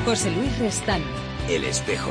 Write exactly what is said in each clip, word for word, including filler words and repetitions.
José Luis Restán. El Espejo.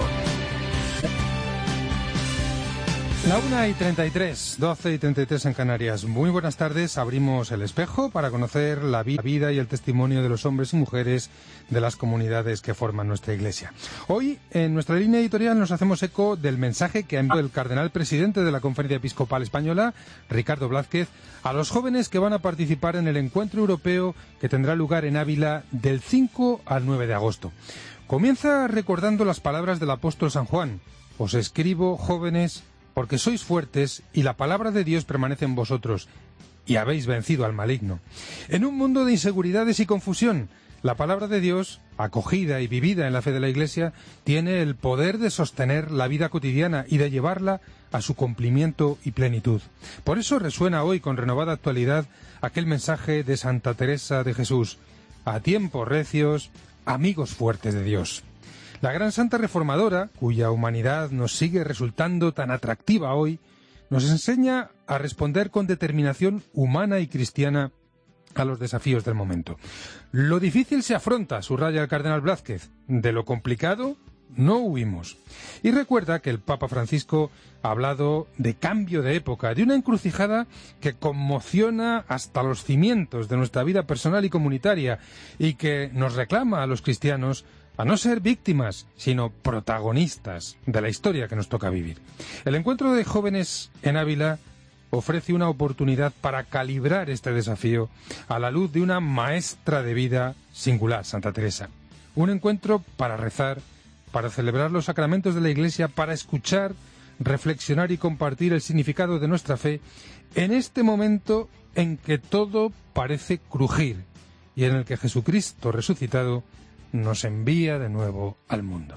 La una y treinta y tres, doce y treinta y tres en Canarias. Muy buenas tardes. Abrimos El Espejo para conocer la vida y el testimonio de los hombres y mujeres de las comunidades que forman nuestra Iglesia. Hoy, en nuestra línea editorial, nos hacemos eco del mensaje que ha enviado el cardenal presidente de la Conferencia Episcopal Española, Ricardo Blázquez, a los jóvenes que van a participar en el encuentro europeo que tendrá lugar en Ávila del cinco al nueve de agosto. Comienza recordando las palabras del apóstol San Juan: os escribo, jóvenes, porque sois fuertes y la palabra de Dios permanece en vosotros y habéis vencido al maligno. En un mundo de inseguridades y confusión, la palabra de Dios, acogida y vivida en la fe de la Iglesia, tiene el poder de sostener la vida cotidiana y de llevarla a su cumplimiento y plenitud. Por eso resuena hoy con renovada actualidad aquel mensaje de Santa Teresa de Jesús: a tiempos recios, amigos fuertes de Dios. La gran santa reformadora, cuya humanidad nos sigue resultando tan atractiva hoy, nos enseña a responder con determinación humana y cristiana a los desafíos del momento. Lo difícil se afronta, subraya el cardenal Blázquez. De lo complicado no huimos. Y recuerda que el Papa Francisco ha hablado de cambio de época, de una encrucijada que conmociona hasta los cimientos de nuestra vida personal y comunitaria y que nos reclama a los cristianos a no ser víctimas, sino protagonistas de la historia que nos toca vivir. El encuentro de jóvenes en Ávila ofrece una oportunidad para calibrar este desafío a la luz de una maestra de vida singular, Santa Teresa. Un encuentro para rezar, para celebrar los sacramentos de la Iglesia, para escuchar, reflexionar y compartir el significado de nuestra fe en este momento en que todo parece crujir y en el que Jesucristo resucitado nos envía de nuevo al mundo.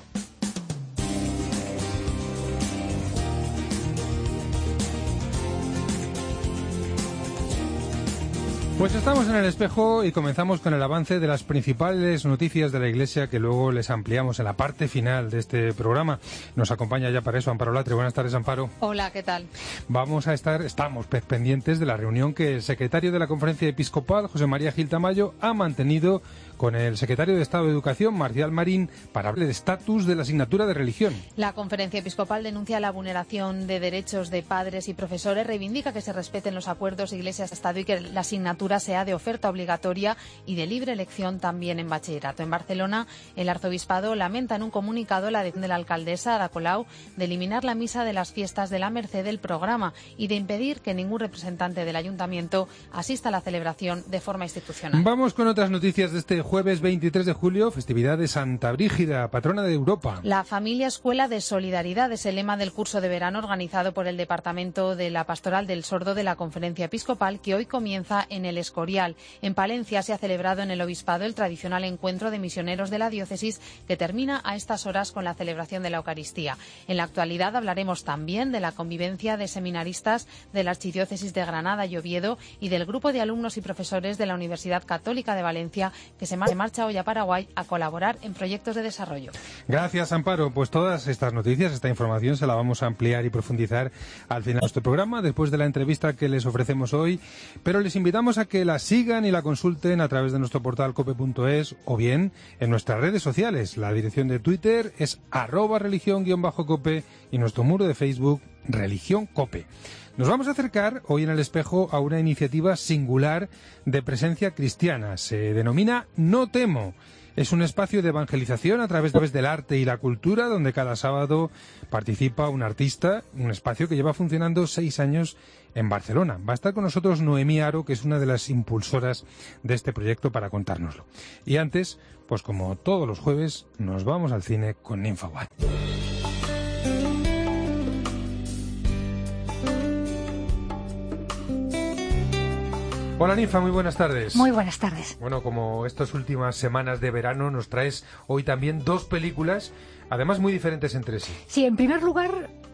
Pues estamos en El Espejo y comenzamos con el avance de las principales noticias de la Iglesia que luego les ampliamos en la parte final de este programa. Nos acompaña ya para eso Amparo Latre. Buenas tardes, Amparo. Hola, ¿qué tal? Vamos a estar, estamos pendientes de la reunión que el secretario de la Conferencia Episcopal, José María Gil Tamayo, ha mantenido con el secretario de Estado de Educación, Marcial Marín, para hablar del estatus de la asignatura de religión. La Conferencia Episcopal denuncia la vulneración de derechos de padres y profesores, reivindica que se respeten los acuerdos Iglesias-Estado y que la asignatura sea de oferta obligatoria y de libre elección también en bachillerato. En Barcelona, el arzobispado lamenta en un comunicado la decisión de la alcaldesa Ada Colau de eliminar la misa de las fiestas de la Merced del programa y de impedir que ningún representante del ayuntamiento asista a la celebración de forma institucional. Vamos con otras noticias de este jueves veintitrés de julio, festividad de Santa Brígida, patrona de Europa. La familia Escuela de Solidaridad es el lema del curso de verano organizado por el Departamento de la Pastoral del Sordo de la Conferencia Episcopal, que hoy comienza en el Escorial. En Palencia se ha celebrado en el Obispado el tradicional encuentro de misioneros de la diócesis, que termina a estas horas con la celebración de la Eucaristía. En la actualidad hablaremos también de la convivencia de seminaristas de la Archidiócesis de Granada y Oviedo y del grupo de alumnos y profesores de la Universidad Católica de Valencia que se marcha hoy a Paraguay a colaborar en proyectos de desarrollo. Gracias, Amparo. Pues todas estas noticias, esta información se la vamos a ampliar y profundizar al final de nuestro programa, después de la entrevista que les ofrecemos hoy, pero les invitamos a que la sigan y la consulten a través de nuestro portal cope punto es o bien en nuestras redes sociales. La dirección de Twitter es arroba religión guión bajo cope y nuestro muro de Facebook, Religión Cope. Nos vamos a acercar hoy en El Espejo a una iniciativa singular de presencia cristiana. Se denomina No Temo. Es un espacio de evangelización a través del arte y la cultura, donde cada sábado participa un artista, un espacio que lleva funcionando seis años en Barcelona. Va a estar con nosotros Noemí Aro, que es una de las impulsoras de este proyecto, para contárnoslo. Y antes, pues como todos los jueves, nos vamos al cine con Ninfa White. Hola Ninfa, muy buenas tardes. Muy buenas tardes. Bueno, como estas últimas semanas de verano, nos traes hoy también dos películas, además muy diferentes entre sí. Sí, en primer lugar,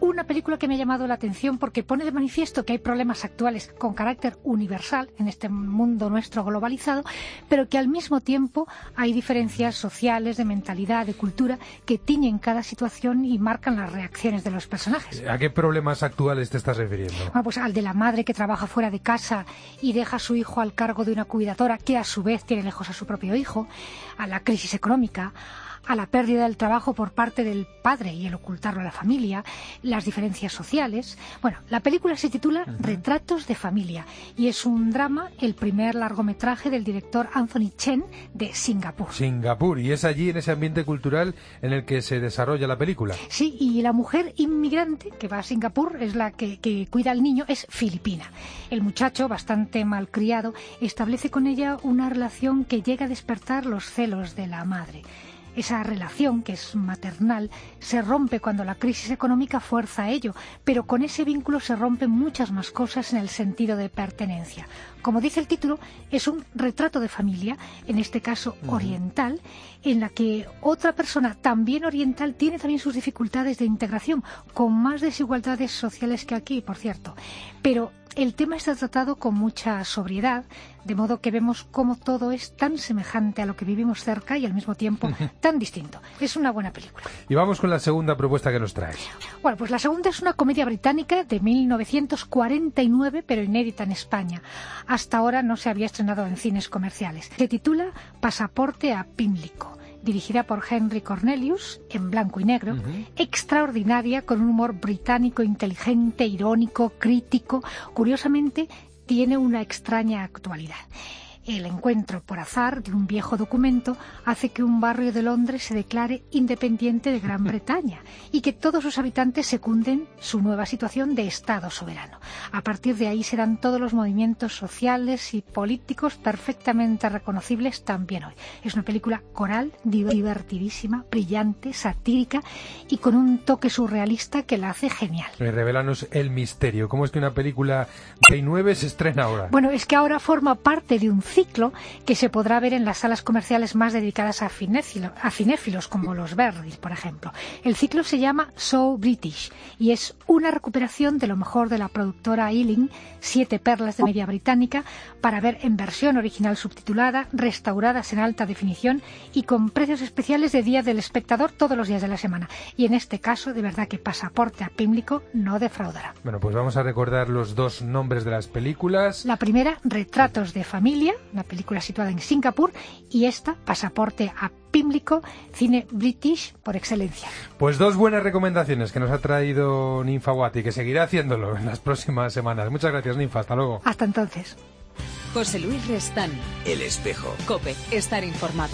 una película que me ha llamado la atención porque pone de manifiesto que hay problemas actuales con carácter universal en este mundo nuestro globalizado, pero que al mismo tiempo hay diferencias sociales, de mentalidad, de cultura, que tiñen cada situación y marcan las reacciones de los personajes. ¿A qué problemas actuales te estás refiriendo? Bueno, pues al de la madre que trabaja fuera de casa y deja a su hijo al cargo de una cuidadora que a su vez tiene lejos a su propio hijo, a la crisis económica, a la pérdida del trabajo por parte del padre y el ocultarlo a la familia, las diferencias sociales. Bueno, la película se titula uh-huh. Retratos de familia y es un drama, el primer largometraje del director Anthony Chen de Singapur. Singapur, y es allí en ese ambiente cultural en el que se desarrolla la película. Sí, y la mujer inmigrante que va a Singapur es la que, que cuida al niño, es filipina. El muchacho, bastante malcriado, establece con ella una relación que llega a despertar los celos de la madre. Esa relación, que es maternal, se rompe cuando la crisis económica fuerza a ello, pero con ese vínculo se rompen muchas más cosas en el sentido de pertenencia. Como dice el título, es un retrato de familia, en este caso uh-huh. oriental, en la que otra persona también oriental tiene también sus dificultades de integración, con más desigualdades sociales que aquí, por cierto. Pero el tema está tratado con mucha sobriedad, de modo que vemos cómo todo es tan semejante a lo que vivimos cerca y al mismo tiempo tan distinto. Es una buena película. Y vamos con la segunda propuesta que nos traes. Bueno, pues la segunda es una comedia británica de mil novecientos cuarenta y nueve, pero inédita en España. Hasta ahora no se había estrenado en cines comerciales. Se titula Pasaporte a Pimlico. Dirigida por Henry Cornelius, en blanco y negro, uh-huh. extraordinaria, con un humor británico inteligente, irónico, crítico. Curiosamente, tiene una extraña actualidad. El encuentro por azar de un viejo documento hace que un barrio de Londres se declare independiente de Gran Bretaña y que todos sus habitantes secunden su nueva situación de Estado soberano. A partir de ahí se dan todos los movimientos sociales y políticos perfectamente reconocibles también hoy. Es una película coral, divertidísima, brillante, satírica y con un toque surrealista que la hace genial. Revélanos el misterio. ¿Cómo es que una película de nueve se estrena ahora? Bueno, es que ahora forma parte de un ciclo que se podrá ver en las salas comerciales más dedicadas a, cinéfilo, a cinéfilos, como los Verdis, por ejemplo. El ciclo se llama So British y es una recuperación de lo mejor de la productora Ealing, siete perlas de media británica, para ver en versión original subtitulada, restauradas en alta definición y con precios especiales de Día del Espectador todos los días de la semana. Y en este caso, de verdad que Pasaporte a Pimlico no defraudará. Bueno, pues vamos a recordar los dos nombres de las películas. La primera, Retratos de familia, una película situada en Singapur, y esta, Pasaporte a Pimlico, cine british por excelencia. Pues dos buenas recomendaciones que nos ha traído Ninfa Wati, que seguirá haciéndolo en las próximas semanas. Muchas gracias, Ninfa. Hasta luego. Hasta entonces. José Luis Restán. El Espejo. COPE. Estar informado.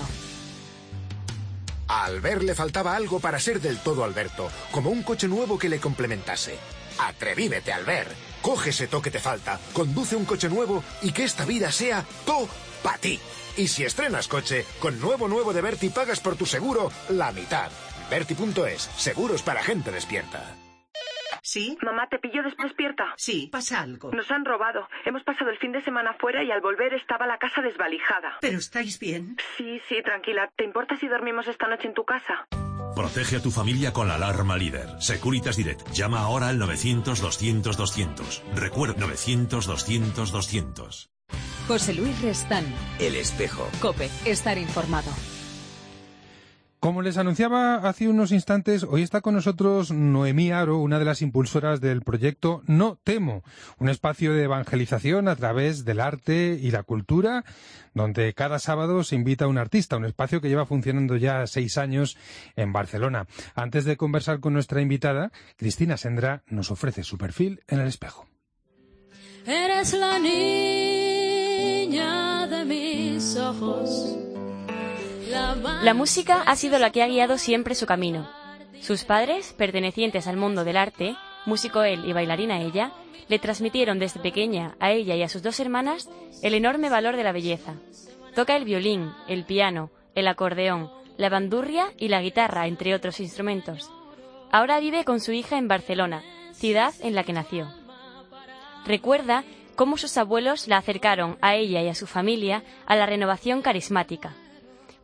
A Albert le faltaba algo para ser del todo Alberto, como un coche nuevo que le complementase. Atrevívete, Albert. Coge ese toque que te falta, conduce un coche nuevo y que esta vida sea to para ti. Y si estrenas coche, con nuevo nuevo de Berti pagas por tu seguro la mitad. Berti punto es, seguros para gente despierta. ¿Sí? Mamá, ¿te pillo despierta? Sí, pasa algo. Nos han robado. Hemos pasado el fin de semana fuera y al volver estaba la casa desvalijada. ¿Pero estáis bien? Sí, sí, tranquila. ¿Te importa si dormimos esta noche en tu casa? Protege a tu familia con la alarma líder. Securitas Direct. Llama ahora al novecientos doscientos doscientos. Recuerda, novecientos doscientos doscientos. José Luis Restán. El Espejo. COPE. Estar informado. Como les anunciaba hace unos instantes, hoy está con nosotros Noemí Aro, una de las impulsoras del proyecto No Temo, un espacio de evangelización a través del arte y la cultura, donde cada sábado se invita a un artista, un espacio que lleva funcionando ya seis años en Barcelona. Antes de conversar con nuestra invitada, Cristina Sendra nos ofrece su perfil en El Espejo. Eres la niña de mis ojos. La música ha sido la que ha guiado siempre su camino. Sus padres, pertenecientes al mundo del arte, músico él y bailarina ella, le transmitieron desde pequeña a ella y a sus dos hermanas el enorme valor de la belleza. Toca el violín, el piano, el acordeón, la bandurria y la guitarra, entre otros instrumentos. Ahora vive con su hija en Barcelona, ciudad en la que nació. Recuerda cómo sus abuelos la acercaron a ella y a su familia a la renovación carismática.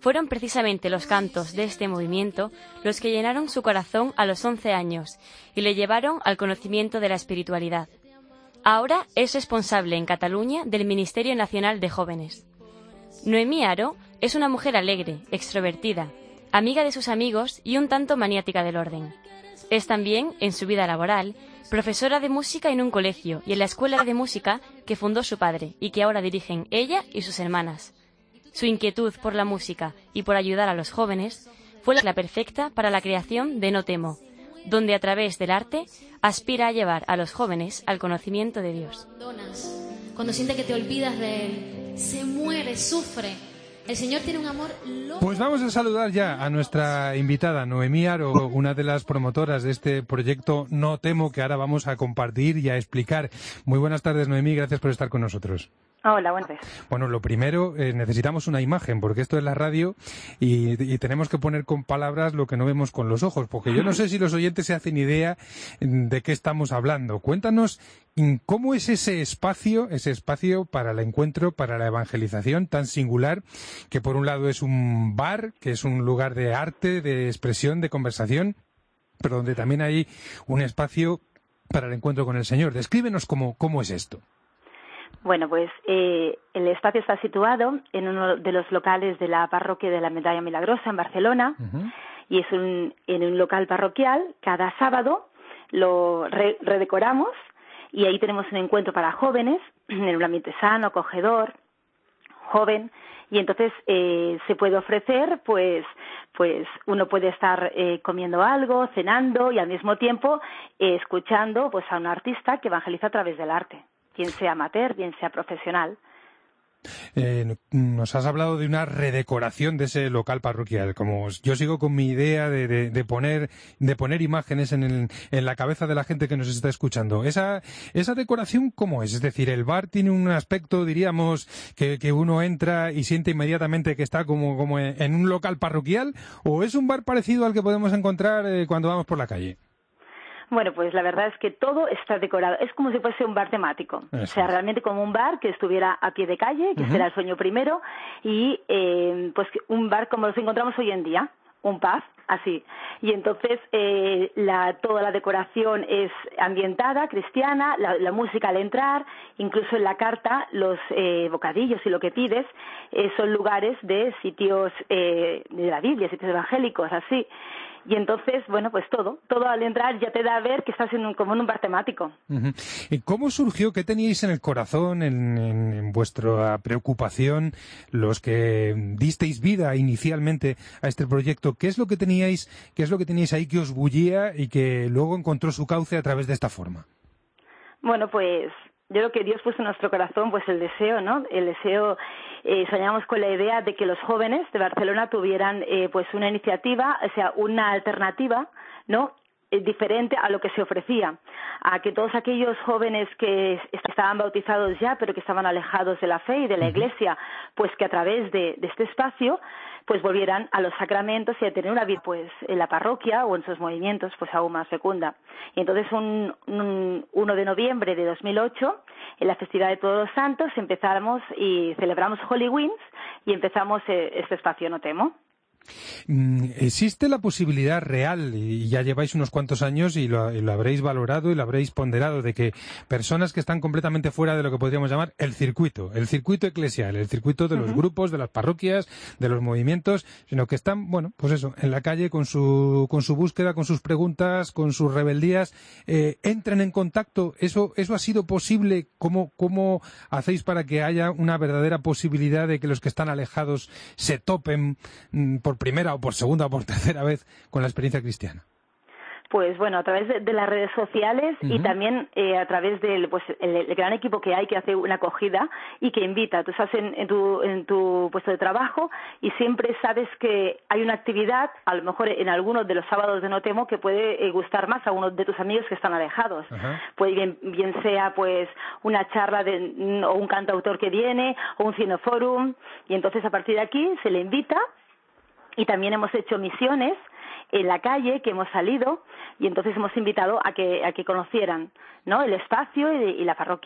Fueron precisamente los cantos de este movimiento los que llenaron su corazón a los once años y le llevaron al conocimiento de la espiritualidad. Ahora es responsable en Cataluña del Ministerio Nacional de Jóvenes. Noemí Aro es una mujer alegre, extrovertida, amiga de sus amigos y un tanto maniática del orden. Es también, en su vida laboral, profesora de música en un colegio y en la escuela de música que fundó su padre y que ahora dirigen ella y sus hermanas. Su inquietud por la música y por ayudar a los jóvenes fue la perfecta para la creación de No Temo, donde a través del arte aspira a llevar a los jóvenes al conocimiento de Dios. Cuando siente que te olvidas de Él, se muere, sufre. El Señor tiene un amor loco. Pues vamos a saludar ya a nuestra invitada, Noemí Aro, una de las promotoras de este proyecto No Temo, que ahora vamos a compartir y a explicar. Muy buenas tardes, Noemí, gracias por estar con nosotros. Hola, buenas tardes. Bueno, lo primero, eh, necesitamos una imagen, porque esto es la radio y, y tenemos que poner con palabras lo que no vemos con los ojos, porque yo no sé si los oyentes se hacen idea de qué estamos hablando. Cuéntanos cómo es ese espacio, ese espacio para el encuentro, para la evangelización tan singular, que por un lado es un bar, que es un lugar de arte, de expresión, de conversación, pero donde también hay un espacio para el encuentro con el Señor. Descríbenos cómo, cómo es esto. Bueno, pues eh, el espacio está situado en uno de los locales de la parroquia de la Medalla Milagrosa en Barcelona. Uh-huh. Y es un, en un local parroquial. Cada sábado lo re, redecoramos y ahí tenemos un encuentro para jóvenes en un ambiente sano, acogedor, joven. Y entonces eh, se puede ofrecer, pues, pues uno puede estar eh, comiendo algo, cenando y al mismo tiempo eh, escuchando, pues, a un artista que evangeliza a través del arte. Bien sea amateur, bien sea profesional. Eh, nos has hablado de una redecoración de ese local parroquial. Como yo sigo con mi idea de, de, de poner de poner imágenes en, el, en la cabeza de la gente que nos está escuchando. Esa esa decoración, ¿cómo es? Es decir, el bar tiene un aspecto, diríamos, que, que uno entra y siente inmediatamente que está como, como en un local parroquial, ¿o es un bar parecido al que podemos encontrar eh, cuando vamos por la calle? Bueno, pues la verdad es que todo está decorado. Es como si fuese un bar temático. Eso. O sea, realmente como un bar que estuviera a pie de calle, que uh-huh. será el sueño primero, y eh, pues un bar como los encontramos hoy en día, un pub, así. Y entonces eh, la, toda la decoración es ambientada, cristiana, la, la música al entrar, incluso en la carta los eh, bocadillos y lo que pides eh, son lugares de sitios eh, de la Biblia, sitios evangélicos, así. Y entonces, bueno, pues todo, todo al entrar ya te da a ver que estás en un, como en un bar temático. Uh-huh. ¿Y cómo surgió, qué teníais en el corazón, en, en, en vuestra preocupación, los que disteis vida inicialmente a este proyecto? ¿Qué es lo que teníais, qué es lo que teníais ahí que os bullía y que luego encontró su cauce a través de esta forma? Bueno, pues yo creo que Dios puso en nuestro corazón pues el deseo, ¿no? El deseo, eh, soñamos con la idea de que los jóvenes de Barcelona tuvieran eh, pues una iniciativa, o sea, una alternativa, ¿no?, eh, diferente a lo que se ofrecía, a que todos aquellos jóvenes que estaban bautizados ya, pero que estaban alejados de la fe y de la Iglesia, pues que a través de, de este espacio pues volvieran a los sacramentos y a tener una vida pues en la parroquia o en sus movimientos pues aún más fecunda. Y entonces un, un uno de noviembre de dos mil ocho, en la festividad de Todos los Santos, empezamos y celebramos Holy Winds y empezamos eh, este espacio No Temo. ¿Existe la posibilidad real, y ya lleváis unos cuantos años y lo, y lo habréis valorado y lo habréis ponderado, de que personas que están completamente fuera de lo que podríamos llamar el circuito, el circuito eclesial, el circuito de los uh-huh. grupos, de las parroquias, de los movimientos, sino que están, bueno, pues eso, en la calle con su con su búsqueda, con sus preguntas, con sus rebeldías, eh, entren en contacto? ¿Eso eso ha sido posible? ¿Cómo, cómo hacéis para que haya una verdadera posibilidad de que los que están alejados se topen mm, por primera o por segunda o por tercera vez con la experiencia cristiana? Pues bueno, a través de, de las redes sociales uh-huh. y también eh, a través del pues el, el gran equipo que hay que hace una acogida y que invita. Tú estás en, en, tu, en tu puesto de trabajo y siempre sabes que hay una actividad, a lo mejor en algunos de los sábados de No Temo, que puede eh, gustar más a uno de tus amigos que están alejados. Uh-huh. Pues bien, bien sea pues una charla de, o un cantautor que viene o un cineforum, y entonces a partir de aquí se le invita. Y también hemos hecho misiones en la calle, que hemos salido, y entonces hemos invitado a que a que conocieran, ¿no?, el espacio y, y la parroquia.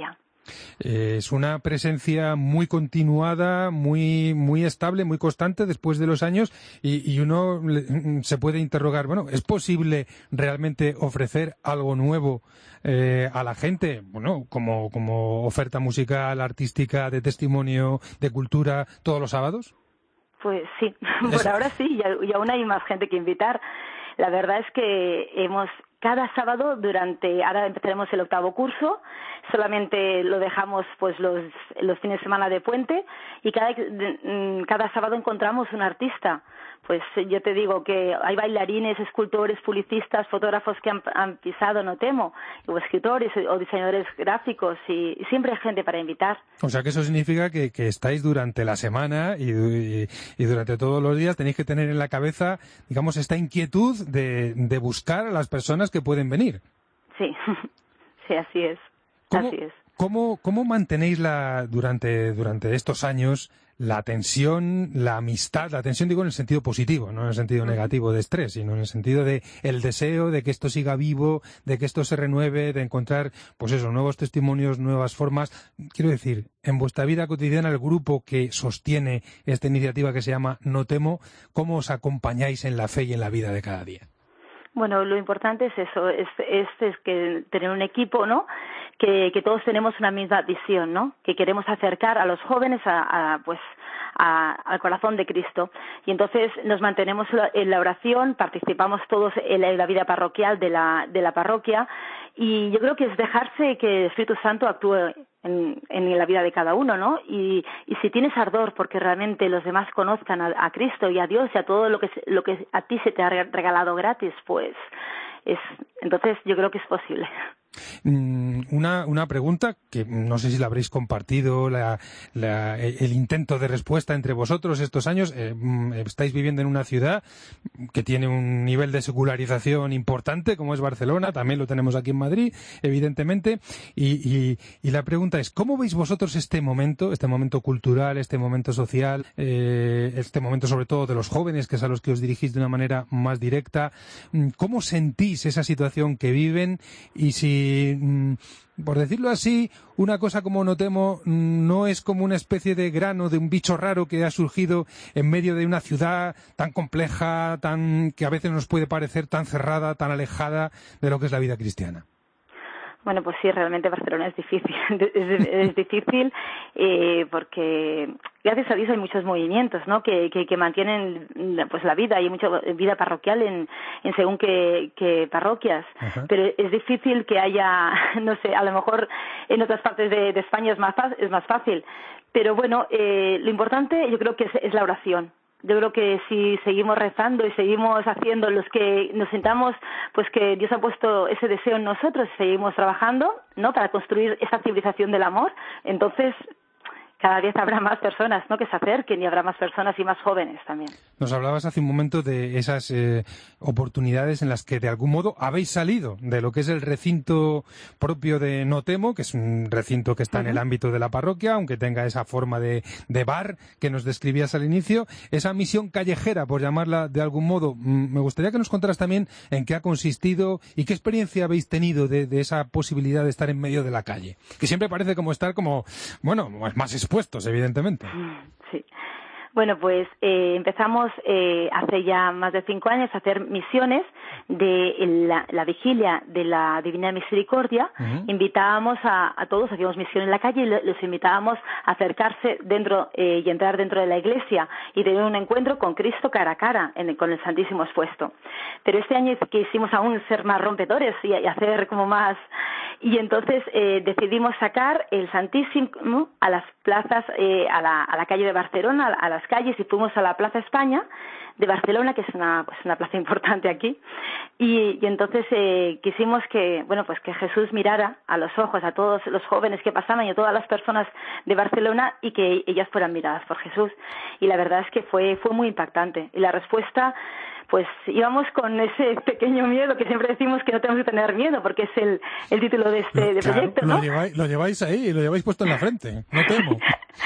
Eh, es una presencia muy continuada, muy muy estable, muy constante después de los años y, y uno le, se puede interrogar, bueno, ¿es posible realmente ofrecer algo nuevo eh, a la gente? Bueno, como, como oferta musical, artística, de testimonio, de cultura, todos los sábados. Pues sí, por es... ahora sí, y aún hay más gente que invitar. La verdad es que hemos, cada sábado durante, ahora empezaremos el octavo curso, solamente lo dejamos pues los, los fines de semana de puente y cada, cada sábado encontramos un artista. Pues yo te digo que hay bailarines, escultores, publicistas, fotógrafos que han, han pisado Notemo, o escritores o diseñadores gráficos y, y siempre hay gente para invitar. O sea que eso significa que, que estáis durante la semana y, y, y durante todos los días tenéis que tener en la cabeza, digamos, esta inquietud de, de buscar a las personas que pueden venir. Sí, sí, así es. ¿Cómo, así es. ¿cómo, cómo mantenéis la, durante, durante estos años la tensión, la amistad, la tensión digo en el sentido positivo, no en el sentido negativo de estrés, sino en el sentido de el deseo de que esto siga vivo, de que esto se renueve, de encontrar, pues eso, nuevos testimonios, nuevas formas? Quiero decir, en vuestra vida cotidiana, el grupo que sostiene esta iniciativa que se llama Notemo, ¿cómo os acompañáis en la fe y en la vida de cada día? Bueno, lo importante es eso, es, es, es que tener un equipo, ¿no?, que, que todos tenemos una misma visión, ¿no?, que queremos acercar a los jóvenes a, a pues a, al corazón de Cristo. Y entonces nos mantenemos en la oración, participamos todos en la, en la vida parroquial de la, de la parroquia, y yo creo que es dejarse que el Espíritu Santo actúe en, en la vida de cada uno, ¿no? Y, y si tienes ardor porque realmente los demás conozcan a, a Cristo y a Dios y a todo lo que, lo que a ti se te ha regalado gratis, pues es, entonces yo creo que es posible. Una, una pregunta que no sé si la habréis compartido, la, la, el intento de respuesta entre vosotros estos años. Eh, estáis viviendo en una ciudad que tiene un nivel de secularización importante, como es Barcelona, también lo tenemos aquí en Madrid, evidentemente, y, y, y la pregunta es, ¿cómo veis vosotros este momento, este momento cultural, este momento social, eh, este momento sobre todo de los jóvenes, que es a los que os dirigís de una manera más directa? ¿Cómo sentís esa situación que viven? Y si por decirlo así, una cosa como Notemo no es como una especie de grano de un bicho raro que ha surgido en medio de una ciudad tan compleja, tan que a veces nos puede parecer tan cerrada, tan alejada de lo que es la vida cristiana. Bueno, pues sí, realmente Barcelona es difícil, es, es difícil eh, porque gracias a Dios hay muchos movimientos, ¿no?, que, que, que mantienen pues la vida, hay mucha vida parroquial en, en según qué, qué parroquias. Ajá. Pero es difícil que haya, no sé, a lo mejor en otras partes de, de España es más, es más fácil, pero bueno, eh, lo importante yo creo que es, es la oración. Yo creo que si seguimos rezando y seguimos haciendo los que nos sintamos, pues que Dios ha puesto ese deseo en nosotros, seguimos trabajando, ¿no?, para construir esa civilización del amor, entonces cada vez habrá más personas, ¿no?, que se acerquen y habrá más personas y más jóvenes también. Nos hablabas hace un momento de esas eh, oportunidades en las que de algún modo habéis salido de lo que es el recinto propio de Notemo, que es un recinto que está uh-huh. en el ámbito de la parroquia, aunque tenga esa forma de, de bar que nos describías al inicio, esa misión callejera, por llamarla de algún modo. Me gustaría que nos contaras también en qué ha consistido y qué experiencia habéis tenido de, de esa posibilidad de estar en medio de la calle, que siempre parece como estar como, bueno, más expuestos, evidentemente. Sí. Bueno, pues eh, empezamos eh, hace ya más de cinco años a hacer misiones de la, la vigilia de la Divina Misericordia. Uh-huh. Invitábamos a, a todos, hacíamos misión en la calle y los invitábamos a acercarse dentro eh, y entrar dentro de la iglesia y tener un encuentro con Cristo cara a cara, en el, con el Santísimo expuesto. Pero este año quisimos aún ser más rompedores y, y hacer como más... Y entonces eh, decidimos sacar el Santísimo a las plazas, eh, a, la, a la calle de Barcelona, a, a las calles, y fuimos a la Plaza España de Barcelona, que es una, pues una plaza importante aquí, y, y entonces eh, quisimos que, bueno, pues que Jesús mirara a los ojos a todos los jóvenes que pasaban y a todas las personas de Barcelona y que ellas fueran miradas por Jesús. Y la verdad es que fue, fue muy impactante. Y la respuesta, pues íbamos con ese pequeño miedo que siempre decimos que no tenemos que tener miedo, porque es el, el título de este de claro, proyecto, ¿no? Lo lleváis, lo lleváis ahí, lo lleváis puesto en la frente, no temo.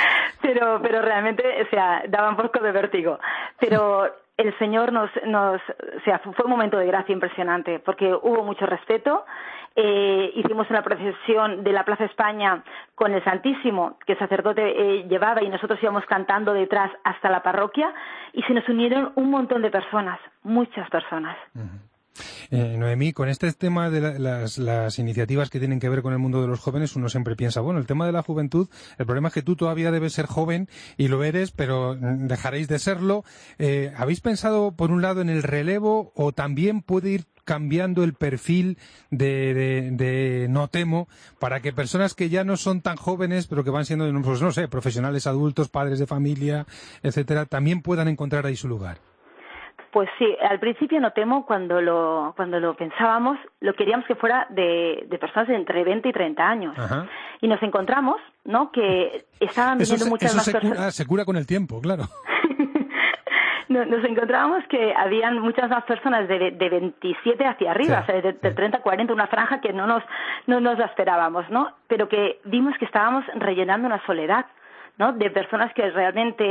pero, pero realmente, o sea, daba un poco de vértigo. Pero el Señor nos, nos, o sea, fue un momento de gracia impresionante, porque hubo mucho respeto, eh, hicimos una procesión de la Plaza España con el Santísimo, que el sacerdote eh, llevaba y nosotros íbamos cantando detrás hasta la parroquia, y se nos unieron un montón de personas, muchas personas. Uh-huh. Eh, Noemí, con este tema de la, las, las iniciativas que tienen que ver con el mundo de los jóvenes, uno siempre piensa, bueno, el tema de la juventud, el problema es que tú todavía debes ser joven y lo eres, pero dejaréis de serlo. Eh, ¿Habéis pensado, por un lado, en el relevo o también puede ir cambiando el perfil de, de, de No Temo para que personas que ya no son tan jóvenes, pero que van siendo, pues no sé, profesionales adultos, padres de familia, etcétera, también puedan encontrar ahí su lugar? Pues sí, al principio No Temo, cuando lo cuando lo pensábamos, lo queríamos que fuera de, de personas de entre veinte y treinta años. Ajá. Y nos encontramos, ¿no?, que estaban viniendo muchas eso más se personas. Cura, se cura con el tiempo, claro. Nos encontrábamos que habían muchas más personas de, de veintisiete hacia arriba, sí, o sea, de, de treinta a cuarenta, una franja que no nos, no nos la esperábamos, ¿no? Pero que vimos que estábamos rellenando una soledad, ¿no?, de personas que realmente